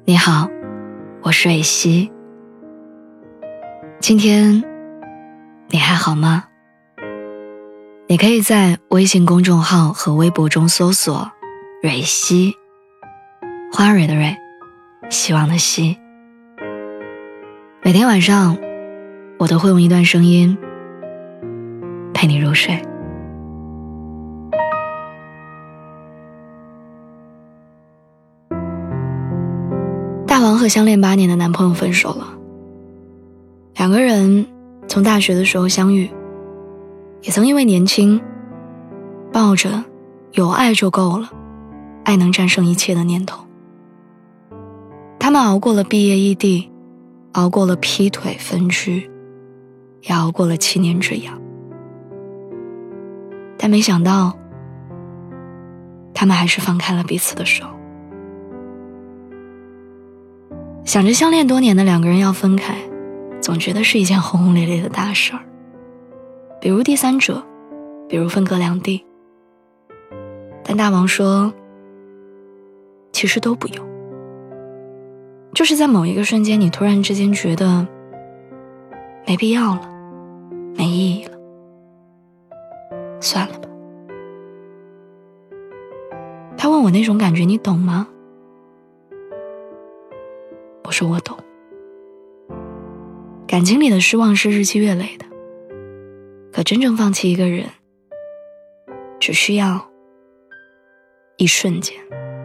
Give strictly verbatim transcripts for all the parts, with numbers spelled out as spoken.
你好，我是蕊希。今天你还好吗？你可以在微信公众号和微博中搜索蕊希，花蕊的蕊，希望的希。每天晚上我都会用一段声音陪你入睡。大王和相恋八年的男朋友分手了，两个人从大学的时候相遇，也曾因为年轻抱着有爱就够了，爱能战胜一切的念头。他们熬过了毕业异地，熬过了劈腿分居，也熬过了七年之痒。但没想到他们还是放开了彼此的手。想着相恋多年的两个人要分开，总觉得是一件轰轰烈烈的大事儿，比如第三者，比如分隔两地。但大王说其实都不用，就是在某一个瞬间，你突然之间觉得没必要了，没意义了，算了吧。他问我那种感觉你懂吗？我说我懂。感情里的失望是日积月累的，可真正放弃一个人只需要一瞬间。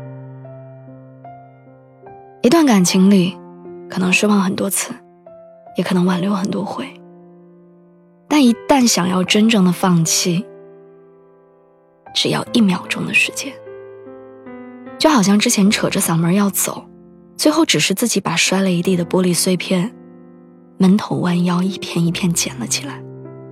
一段感情里可能失望很多次，也可能挽留很多回，但一旦想要真正的放弃，只要一秒钟的时间。就好像之前扯着嗓门要走，最后只是自己把摔了一地的玻璃碎片闷头弯腰一片一片捡了起来。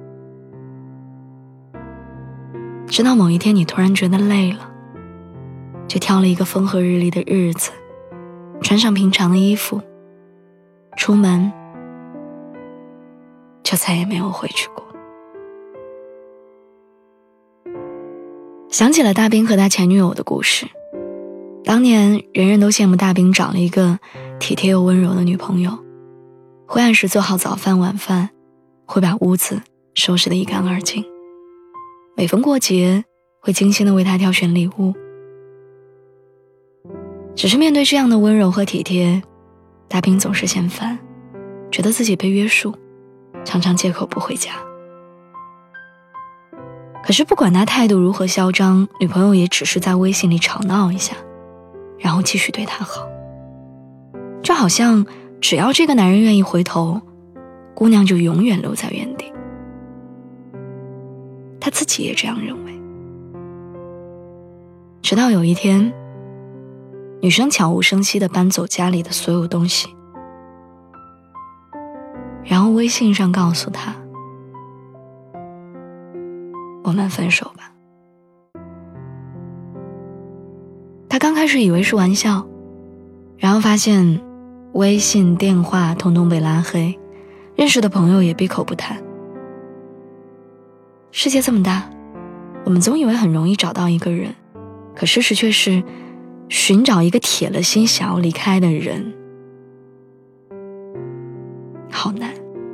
直到某一天你突然觉得累了，就挑了一个风和日丽的日子，穿上平常的衣服出门，就再也没有回去过。想起了大兵和他前女友的故事。当年人人都羡慕大兵找了一个体贴又温柔的女朋友，会按时做好早饭晚饭，会把屋子收拾得一干二净，每逢过节会精心地为他挑选礼物。只是面对这样的温柔和体贴，大兵总是嫌烦，觉得自己被约束，常常借口不回家。可是不管他态度如何嚣张，女朋友也只是在微信里吵闹一下，然后继续对他好。就好像只要这个男人愿意回头，姑娘就永远留在原地。他自己也这样认为。直到有一天，女生悄无声息地搬走家里的所有东西，然后微信上告诉他，我们分手吧。他刚开始以为是玩笑，然后发现微信电话统统被拉黑，认识的朋友也闭口不谈。世界这么大，我们总以为很容易找到一个人，可事实却是寻找一个铁了心想要离开的人好难。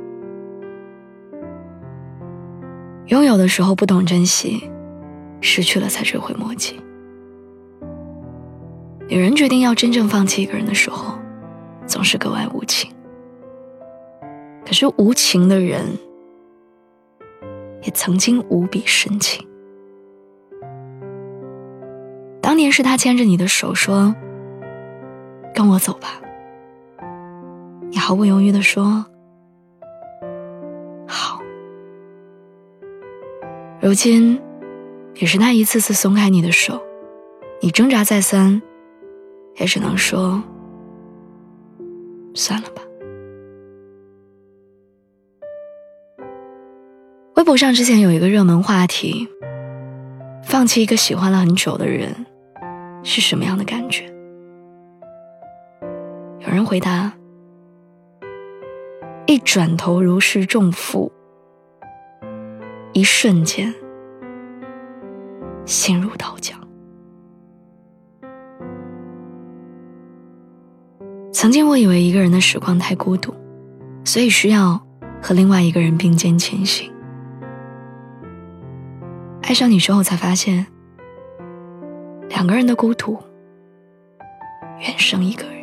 拥有的时候不懂珍惜，失去了才追悔莫及。女人决定要真正放弃一个人的时候，总是格外无情。可是无情的人也曾经无比深情。当年是他牵着你的手说，跟我走吧，你毫不犹豫地说好。如今也是他一次次松开你的手，你挣扎再三，也只能说算了吧。微博上之前有一个热门话题，放弃一个喜欢了很久的人是什么样的感觉？有人回答，一转头如释重负，一瞬间心如刀绞。 曾经我以为一个人的时光太孤独，所以需要和另外一个人并肩前行。爱上你之后才发现，两个人的孤独远胜一个人。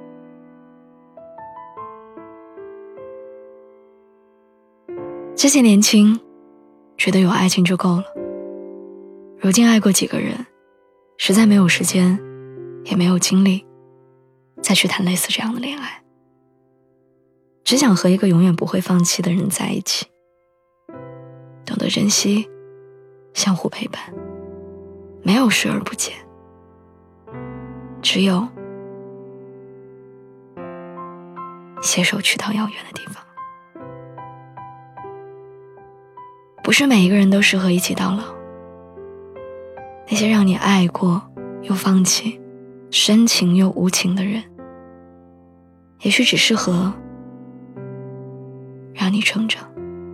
之前年轻，觉得有爱情就够了，如今爱过几个人，实在没有时间，也没有精力再去谈类似这样的恋爱，只想和一个永远不会放弃的人在一起，懂得珍惜，相互陪伴，没有视而不见，只有携手去到遥远的地方。不是每一个人都适合一起到老，那些让你爱过又放弃，深情又无情的人，也许只适合让你成长。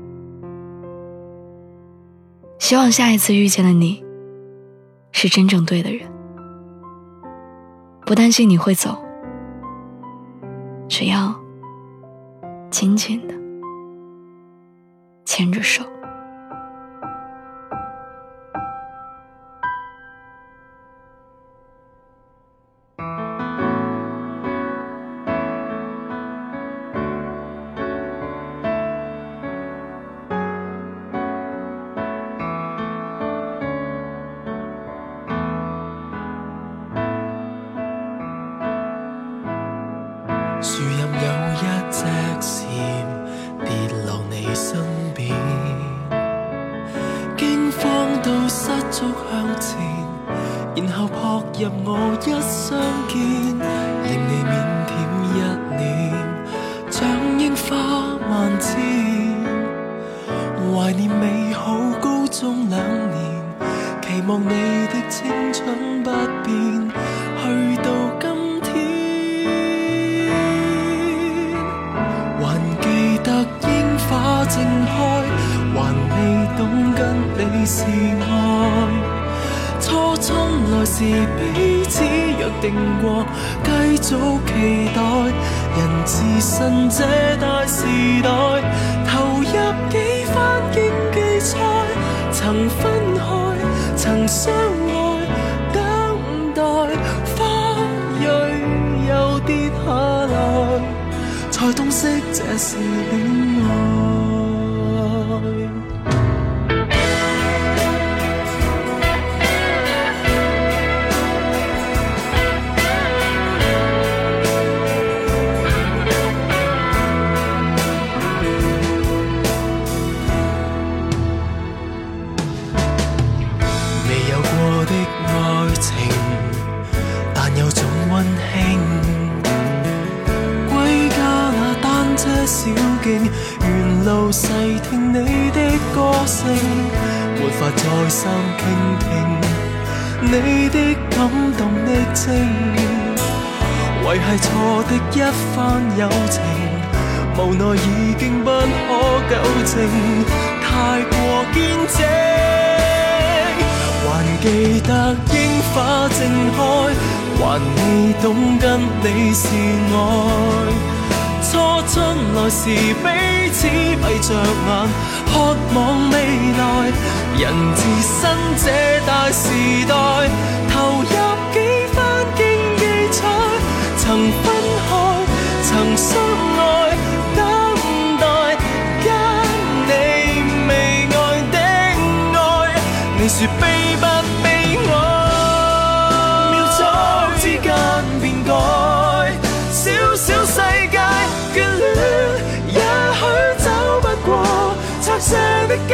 希望下一次遇见的你是真正对的人，不担心你会走，只要紧紧的牵着手。 樹蔭有一隻蟬跌落你身邊，驚慌到失足向前，然後撲入我一相見，令你腼腆一年，像櫻花萬千，懷念美好高中兩年，期望你的青春不變，去到今天。花正開，還未懂跟你是愛。初春來時彼此約定過，繼續期待。人自信這大時代，投入幾番競技賽，曾分開，曾相愛，等待花蕊又跌下來，才洞悉這是戀愛。未有過的愛情，但有種溫馨。這小徑，沿路細聽你的歌聲，沒法再三傾聽你的感動的情，維繫錯的一番友情，無奈已經不可糾正，太過堅貞。還記得櫻花正開，還未懂跟你是愛。初春來時彼此閉着眼，渴望未來。人自身這大時代，投入幾番競技賽，曾分開，曾相愛，等待跟你未愛的愛。你說悲不悲哀？秒速之間變改，小小世界。眷戀也許走不過拆卸的街，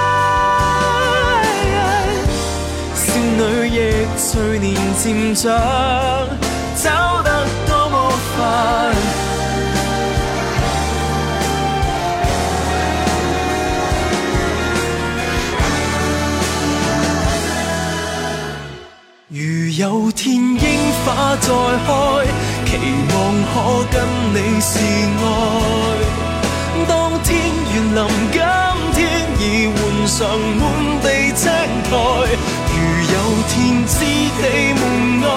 少女亦隨年漸長，走得多麼快。如有天櫻花再開，期望可跟你是愛。當天緣臨今天，已換上滿地青苔。如有天知地門外，